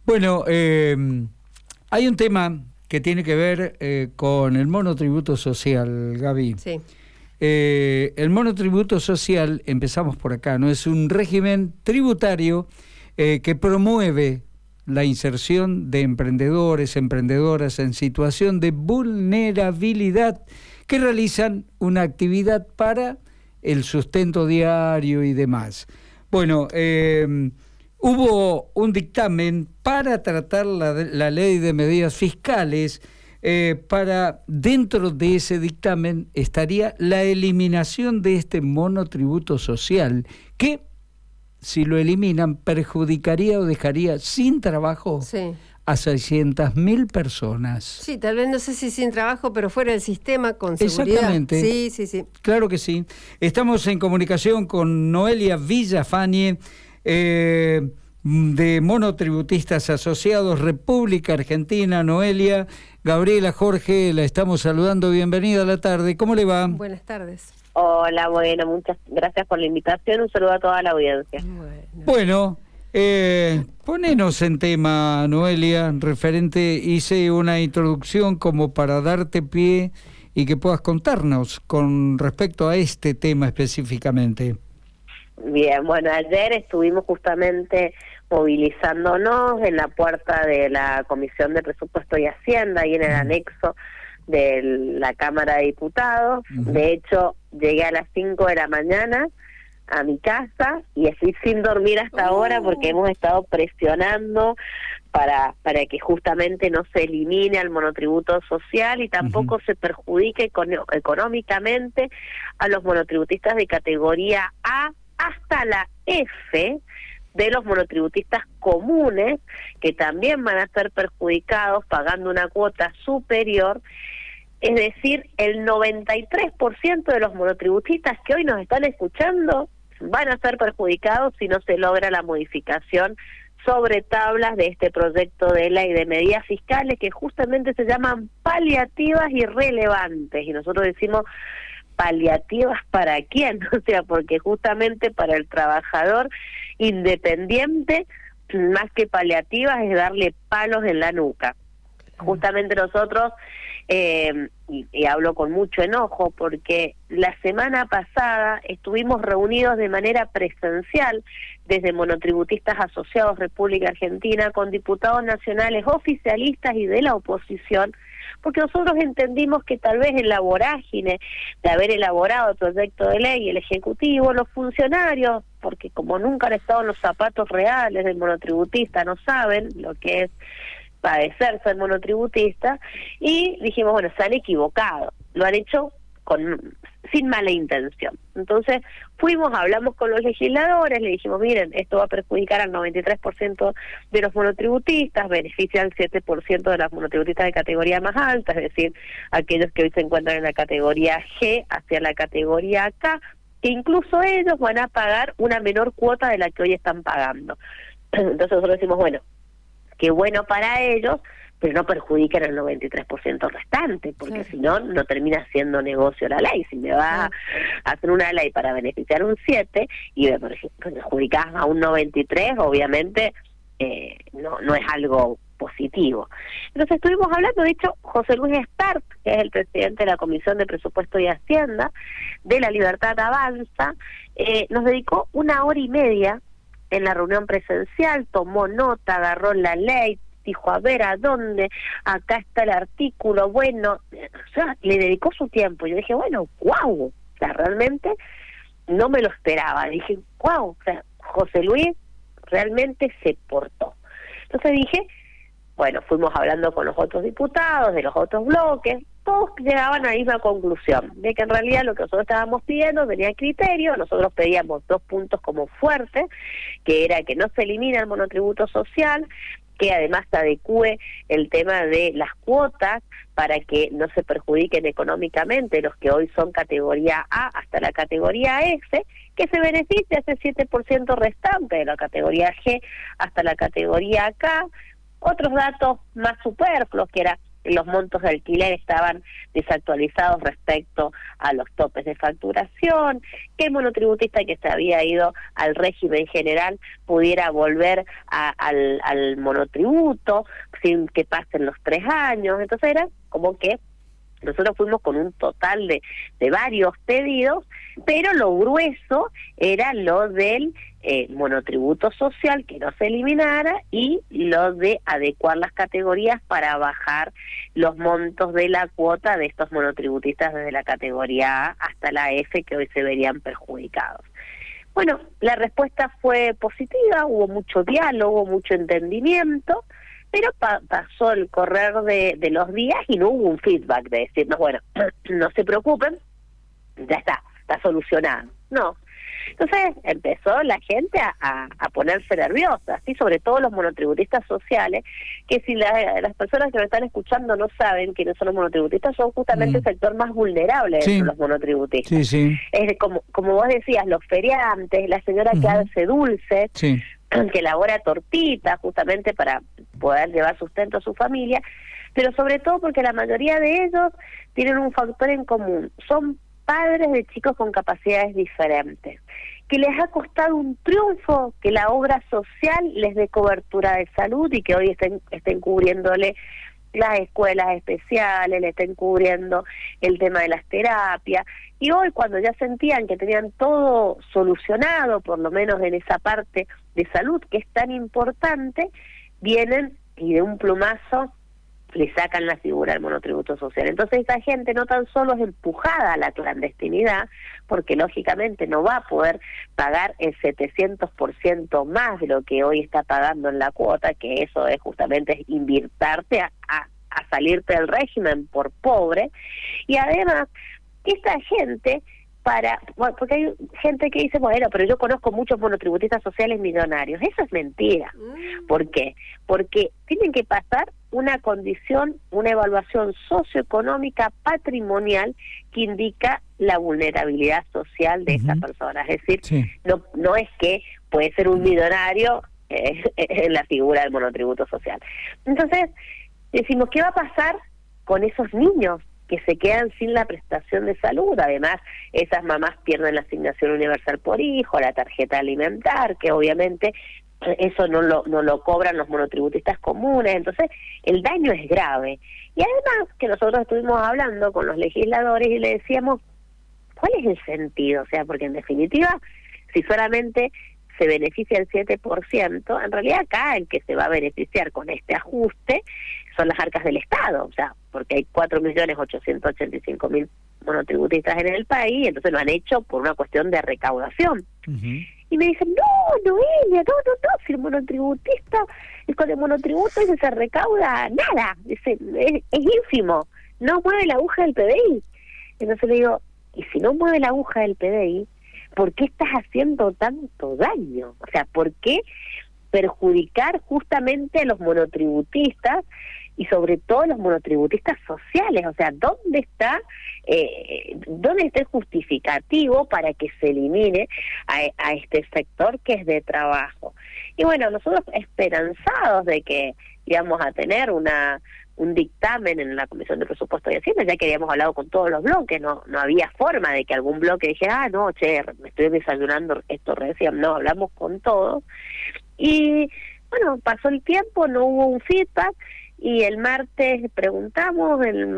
Bueno, hay un tema que tiene que ver con el monotributo social, Gaby. Sí. El monotributo social, empezamos por acá, ¿no? Es un régimen tributario que promueve la inserción de emprendedores, emprendedoras en situación de vulnerabilidad que realizan una actividad para el sustento diario y demás. Bueno, hubo un dictamen para tratar la ley de medidas fiscales. Dentro de ese dictamen estaría la eliminación de este monotributo social, que si lo eliminan perjudicaría o dejaría sin trabajo a 600.000 personas. Sí, tal vez no sé si sin trabajo, pero fuera del sistema con seguridad. Exactamente. Sí. Claro que sí. Estamos en comunicación con Noelia Villafañe, de Monotributistas Asociados, República Argentina. Noelia, Gabriela, Jorge, la estamos saludando. Bienvenida a la tarde. ¿Cómo le va? Buenas tardes. Hola, bueno, muchas gracias por la invitación. Un saludo a toda la audiencia. Bueno, ponenos en tema, Noelia, hice una introducción como para darte pie y que puedas contarnos con respecto a este tema específicamente. Bien, bueno, ayer estuvimos justamente movilizándonos en la puerta de la Comisión de Presupuesto y Hacienda y en el anexo de la Cámara de Diputados. De hecho, llegué a las 5 de la mañana a mi casa y estoy sin dormir hasta ahora porque hemos estado presionando para que justamente no se elimine al monotributo social y tampoco se perjudique económicamente a los monotributistas de categoría A hasta la F de los monotributistas comunes, que también van a ser perjudicados pagando una cuota superior. Es decir, el 93% de los monotributistas que hoy nos están escuchando van a ser perjudicados si no se logra la modificación sobre tablas de este proyecto de ley de medidas fiscales que justamente se llaman paliativas y relevantes. Y nosotros decimos, ¿paliativas para quién? O sea, porque justamente para el trabajador independiente, más que paliativas, es darle palos en la nuca. Justamente nosotros, y hablo con mucho enojo, porque la semana pasada estuvimos reunidos de manera presencial desde Monotributistas Asociados República Argentina con diputados nacionales oficialistas y de la oposición, porque nosotros entendimos que tal vez en la vorágine de haber elaborado el proyecto de ley, el Ejecutivo, los funcionarios, porque como nunca han estado en los zapatos reales del monotributista, no saben lo que es padecer ser monotributista, y dijimos, bueno, se han equivocado, lo han hecho sin mala intención. Entonces hablamos con los legisladores, le dijimos, miren, esto va a perjudicar al 93% de los monotributistas, beneficia al 7% de las monotributistas de categoría más alta, es decir, aquellos que hoy se encuentran en la categoría G hacia la categoría K, que incluso ellos van a pagar una menor cuota de la que hoy están pagando. Entonces nosotros decimos, bueno, qué bueno para ellos, pero no perjudiquen al 93% restante, porque si no, no termina siendo negocio la ley. Si me va a hacer una ley para beneficiar un 7 y me perjudicás a un 93, obviamente no es algo positivo. Entonces estuvimos hablando, de hecho, José Luis Espert, que es el presidente de la Comisión de Presupuesto y Hacienda, de La Libertad Avanza, nos dedicó 1 hora y media en la reunión presencial, tomó nota, agarró la ley, dijo, a ver, ¿a dónde? Acá está el artículo, bueno, o sea, le dedicó su tiempo. Yo dije, bueno, guau, o sea, realmente no me lo esperaba. Dije, guau, o sea, José Luis realmente se portó. Entonces dije, bueno, fuimos hablando con los otros diputados, de los otros bloques, todos llegaban a la misma conclusión, de que en realidad lo que nosotros estábamos pidiendo tenía criterio. Nosotros pedíamos 2 puntos como fuertes, que era que no se elimine el monotributo social, que además se adecúe el tema de las cuotas para que no se perjudiquen económicamente los que hoy son categoría A hasta la categoría F, que se beneficie ese 7% restante de la categoría G hasta la categoría K. Otros datos más superfluos, que era los montos de alquiler estaban desactualizados respecto a los topes de facturación, que el monotributista que se había ido al régimen general pudiera volver al monotributo sin que pasen los 3 años. Entonces era como que nosotros fuimos con un total de varios pedidos, pero lo grueso era lo del monotributo social, que no se eliminara, y lo de adecuar las categorías para bajar los montos de la cuota de estos monotributistas desde la categoría A hasta la F, que hoy se verían perjudicados. Bueno, la respuesta fue positiva, hubo mucho diálogo, mucho entendimiento, pero pasó el correr de los días y no hubo un feedback de decirnos, bueno, no se preocupen, ya está solucionado. No. Entonces empezó la gente a ponerse nerviosa, ¿sí? Sobre todo los monotributistas sociales, que si las personas que me están escuchando no saben quiénes son los monotributistas, son justamente el sector más vulnerable de los monotributistas. Sí, sí. Es como vos decías, los feriantes, la señora que hace dulces, que elabora tortitas justamente para poder llevar sustento a su familia, pero sobre todo porque la mayoría de ellos tienen un factor en común, son padres de chicos con capacidades diferentes, que les ha costado un triunfo que la obra social les dé cobertura de salud y que hoy estén cubriéndole las escuelas especiales, le estén cubriendo el tema de las terapias, y hoy cuando ya sentían que tenían todo solucionado, por lo menos en esa parte de salud que es tan importante, vienen y de un plumazo le sacan la figura del monotributo social. Entonces esa gente no tan solo es empujada a la clandestinidad, porque lógicamente no va a poder pagar el 700% más de lo que hoy está pagando en la cuota, que eso es justamente invirtarte a salirte del régimen por pobre, y además esta gente porque hay gente que dice, bueno, pero yo conozco muchos monotributistas sociales millonarios. Eso es mentira. ¿Por qué? Porque tienen que pasar una condición, una evaluación socioeconómica patrimonial que indica la vulnerabilidad social de esa persona. Es decir, no es que puede ser un millonario en la figura del monotributo social. Entonces, decimos, ¿qué va a pasar con esos niños que se quedan sin la prestación de salud? Además, esas mamás pierden la asignación universal por hijo, la tarjeta alimentar, que obviamente eso no lo cobran los monotributistas comunes. Entonces el daño es grave. Y además que nosotros estuvimos hablando con los legisladores y le decíamos, ¿cuál es el sentido? O sea, porque en definitiva, si solamente se beneficia el 7%, en realidad acá el que se va a beneficiar con este ajuste son las arcas del Estado, o sea, porque hay 4.885.000 monotributistas en el país, entonces lo han hecho por una cuestión de recaudación. Y me dicen, no, Noelia, no, si el monotributista, con el monotributo ese se recauda nada, dice, es ínfimo, no mueve la aguja del PDI. Entonces le digo, y si no mueve la aguja del PDI, ¿por qué estás haciendo tanto daño? O sea, ¿por qué perjudicar justamente a los monotributistas y sobre todo los monotributistas sociales? O sea, ¿dónde está el justificativo para que se elimine a este sector que es de trabajo? Y bueno, nosotros esperanzados de que íbamos a tener un dictamen en la Comisión de Presupuesto y Hacienda, ya que habíamos hablado con todos los bloques, no había forma de que algún bloque dijera, no, me estoy desayunando esto recién, no, hablamos con todos. Y bueno, pasó el tiempo, no hubo un feedback, y el martes preguntamos, el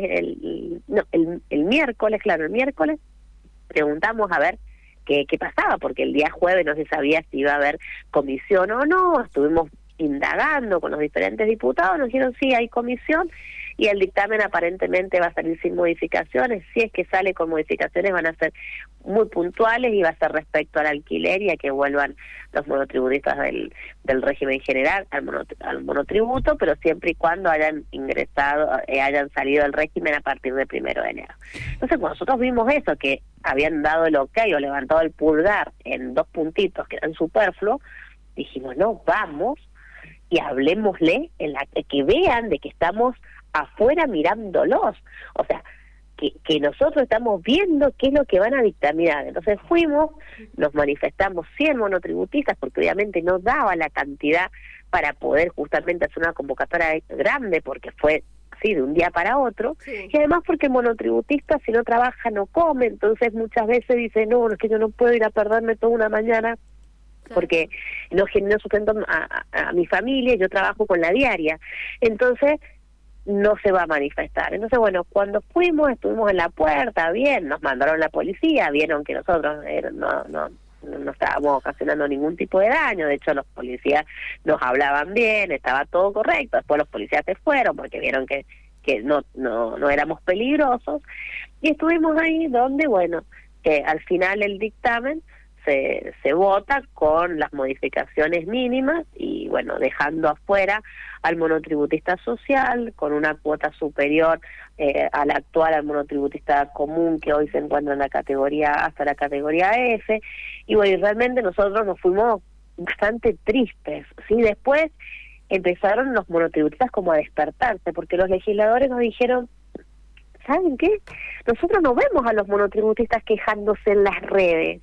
miércoles preguntamos a ver qué pasaba, porque el día jueves no se sabía si iba a haber comisión o no. Estuvimos indagando con los diferentes diputados, nos dijeron sí, hay comisión, y el dictamen aparentemente va a salir sin modificaciones. Si es que sale con modificaciones, van a ser muy puntuales y va a ser respecto al alquiler y a que vuelvan los monotributistas del régimen general al monotributo, pero siempre y cuando hayan salido del régimen a partir del 1 de enero. Entonces, cuando nosotros vimos eso, que habían dado el ok o levantado el pulgar en 2 puntitos que eran superfluos, dijimos, no, vamos y hablemosle, que vean de que estamos afuera mirándolos, o sea, que nosotros estamos viendo qué es lo que van a dictaminar. Entonces fuimos, nos manifestamos 100 monotributistas, porque obviamente no daba la cantidad para poder justamente hacer una convocatoria grande, porque fue sí, de un día para otro, Sí. y además porque el monotributista si no trabaja no come, entonces muchas veces dice, no, es que yo no puedo ir a perderme toda una mañana porque no sustento a mi familia, yo trabajo con la diaria, entonces no se va a manifestar. Entonces, bueno, cuando fuimos, estuvimos en la puerta, bien, nos mandaron la policía, vieron que nosotros no estábamos ocasionando ningún tipo de daño, de hecho los policías nos hablaban bien, estaba todo correcto, después los policías se fueron porque vieron que no éramos peligrosos, y estuvimos ahí donde, bueno, al final el dictamen se vota con las modificaciones mínimas y, bueno, dejando afuera al monotributista social con una cuota superior al actual, al monotributista común que hoy se encuentra en la categoría A hasta la categoría F. Y bueno, y realmente nosotros nos fuimos bastante tristes, ¿sí? Después empezaron los monotributistas como a despertarse, porque los legisladores nos dijeron, ¿saben qué? Nosotros no vemos a los monotributistas quejándose en las redes.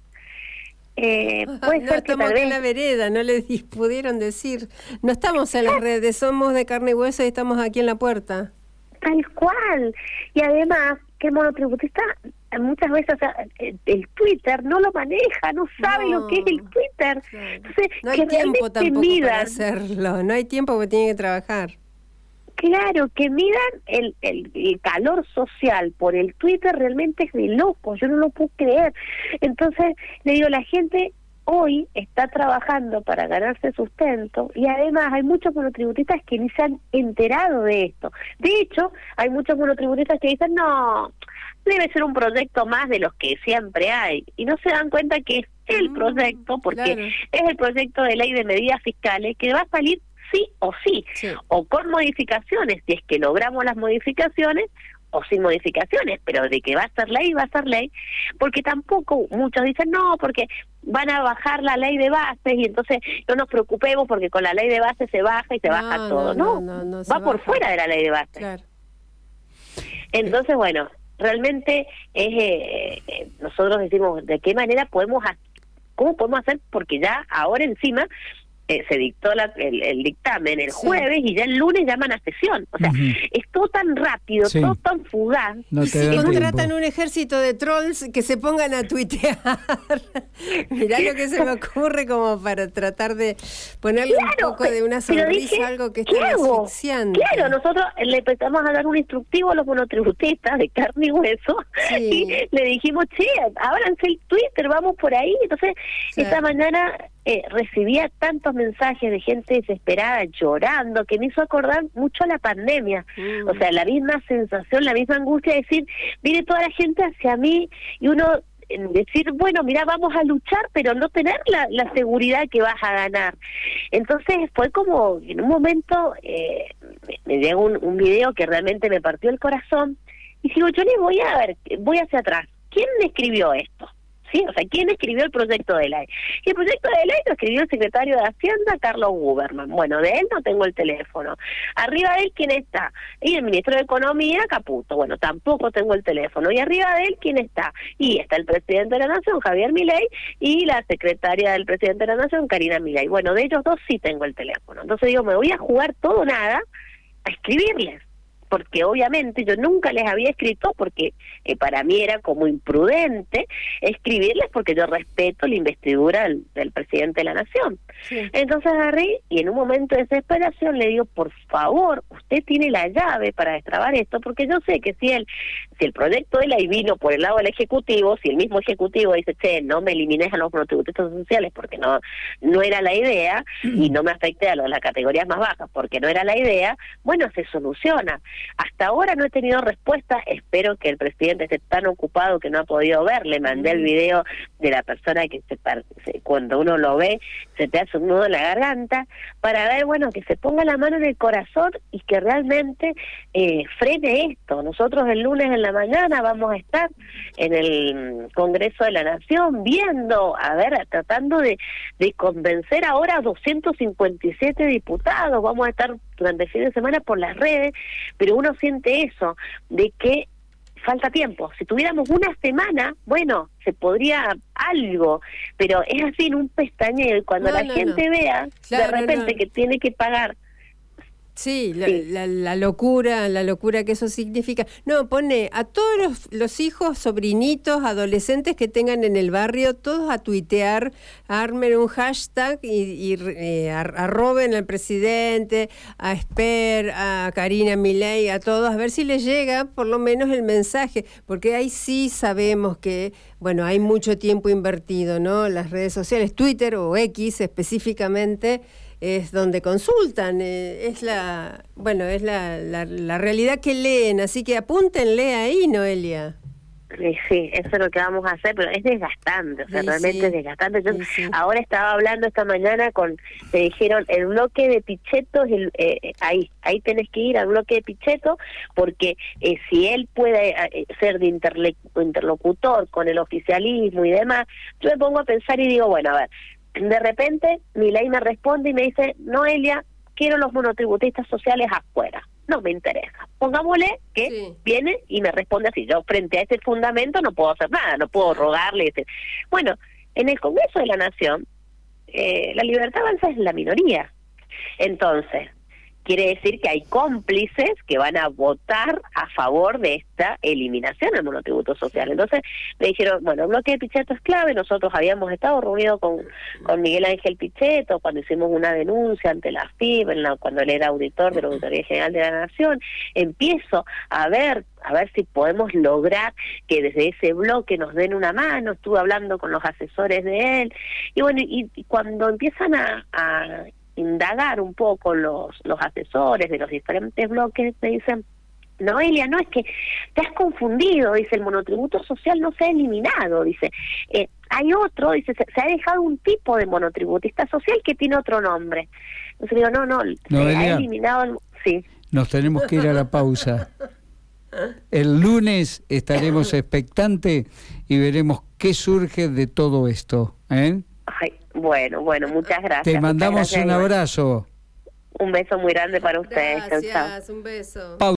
Puede No, ser que estamos tal acá en vez la vereda, no les pudieron decir. No estamos en las redes, somos de carne y hueso y estamos aquí en la puerta. tal cual. Y además que el monotributista muchas veces, o sea, el Twitter no lo maneja, no sabe lo que es el Twitter. Claro. Entonces, No hay que tiempo realmente tampoco midan, para hacerlo, no hay tiempo porque tiene que trabajar. claro, que midan el calor social por el Twitter realmente es de locos, yo no lo puedo creer. Entonces, le digo, la gente hoy está trabajando para ganarse sustento y además hay muchos monotributistas que ni se han enterado de esto. De hecho, hay muchos monotributistas que dicen, no, debe ser un proyecto más de los que siempre hay, y no se dan cuenta que es el proyecto, porque claro. es el proyecto de ley de medidas fiscales que va a salir sí o sí, o con modificaciones, si es que logramos las modificaciones, o sin modificaciones, pero de que va a ser ley, porque tampoco muchos dicen, no, porque van a bajar la ley de bases y entonces no nos preocupemos porque con la ley de bases se baja y se baja todo. No, va por fuera de la ley de bases. Claro. Entonces, bueno, realmente nosotros decimos, ¿de qué manera cómo podemos hacer? Porque ya ahora encima se dictó el dictamen el jueves y ya el lunes llaman a sesión. O sea, es todo tan rápido, todo tan fugaz. No y te si dan contratan tiempo. un ejército de trolls que se pongan a tuitear. Mirá lo que se me ocurre como para tratar de ponerle un poco de una sonrisa dije, a algo que ¿qué está hago? asfixiante. Claro, nosotros le empezamos a dar un instructivo a los monotributistas de carne y hueso y le dijimos, che, ábranse el Twitter, vamos por ahí. Entonces, esta mañana recibía tantos mensajes de gente desesperada, llorando, que me hizo acordar mucho a la pandemia. O sea, la misma sensación, la misma angustia de decir, viene toda la gente hacia mí y uno decir, bueno, mira, vamos a luchar, pero no tener la seguridad que vas a ganar. Entonces fue como, en un momento, me llegó un video que realmente me partió el corazón, y digo, yo le voy hacia atrás. ¿Quién escribió esto? ¿Sí? O sea, ¿quién escribió el proyecto de ley? Y el proyecto de ley lo escribió el secretario de Hacienda, Carlos Guberman. Bueno, de él no tengo el teléfono. Arriba de él, ¿quién está? Y el ministro de Economía, Caputo. Bueno, tampoco tengo el teléfono. Y arriba de él, ¿quién está? Y está el presidente de la Nación, Javier Milei, y la secretaria del presidente de la Nación, Karina Milei. Bueno, de ellos dos sí tengo el teléfono. Entonces digo, me voy a jugar todo o nada a escribirles, porque obviamente yo nunca les había escrito, porque para mí era como imprudente escribirles, porque yo respeto la investidura del presidente de la Nación. Entonces agarré y en un momento de desesperación le digo, por favor, usted tiene la llave para destrabar esto, porque yo sé que si el proyecto de ley vino por el lado del Ejecutivo, si el mismo Ejecutivo dice, che, no me elimines a los monotributistas sociales porque no era la idea, y no me afecte a las categorías más bajas porque no era la idea, bueno, se soluciona. Hasta ahora no he tenido respuesta, espero que el presidente esté tan ocupado que no ha podido ver. Le mandé el video de la persona que cuando uno lo ve se te hace un nudo en la garganta, para ver, bueno, que se ponga la mano en el corazón y que realmente frene esto. Nosotros el lunes en la mañana vamos a estar en el Congreso de la Nación viendo, tratando de convencer ahora a 257 diputados. Vamos a estar durante el fin de semana por las redes, pero uno siente eso, de que falta tiempo. Si tuviéramos una semana, bueno, se podría algo, pero es así en un pestañeo, y cuando la gente vea de repente que tiene que pagar Sí, la locura que eso significa. No, pone a todos los hijos, sobrinitos, adolescentes que tengan en el barrio, todos a tuitear, armen un hashtag y arroben al presidente, a Esper, a Karina Milei, a todos, a ver si les llega por lo menos el mensaje, porque ahí sí sabemos que, bueno, hay mucho tiempo invertido, ¿no? Las redes sociales, Twitter o X específicamente, es donde consultan, es la realidad que leen, así que apúntenle ahí, Noelia. Sí, eso es lo que vamos a hacer, pero es desgastante, o sea, realmente es desgastante. Yo ahora estaba hablando esta mañana me dijeron, el bloque de Pichetto, ahí tenés que ir al bloque de Pichetto, porque si él puede ser de interlocutor con el oficialismo y demás, yo me pongo a pensar y digo, bueno, a ver, de repente Milei me responde y me dice, Noelia, quiero los monotributistas sociales afuera, no me interesa. Pongámosle que viene y me responde así, yo frente a ese fundamento no puedo hacer nada, no puedo rogarle. Bueno, en el Congreso de la Nación, la Libertad Avanza es la minoría, entonces quiere decir que hay cómplices que van a votar a favor de esta eliminación del monotributo social. Entonces me dijeron, bueno, el bloque de Pichetto es clave. Nosotros habíamos estado reunidos con Miguel Ángel Pichetto cuando hicimos una denuncia ante la FIB, cuando él era auditor de la Auditoría General de la Nación. Empiezo a ver si podemos lograr que desde ese bloque nos den una mano. Estuve hablando con los asesores de él. Y bueno, y cuando empiezan a indagar un poco los asesores de los diferentes bloques, me dicen, Noelia, no, es que te has confundido, dice, el monotributo social no se ha eliminado, dice, hay otro, dice, se ha dejado un tipo de monotributista social que tiene otro nombre. Entonces digo, no, se ha eliminado sí. Nos tenemos que ir a la pausa. El lunes estaremos expectantes y veremos qué surge de todo esto, ¿eh? Ay, bueno, muchas gracias. Te mandamos un abrazo. Un beso muy grande para ustedes. Gracias, un beso.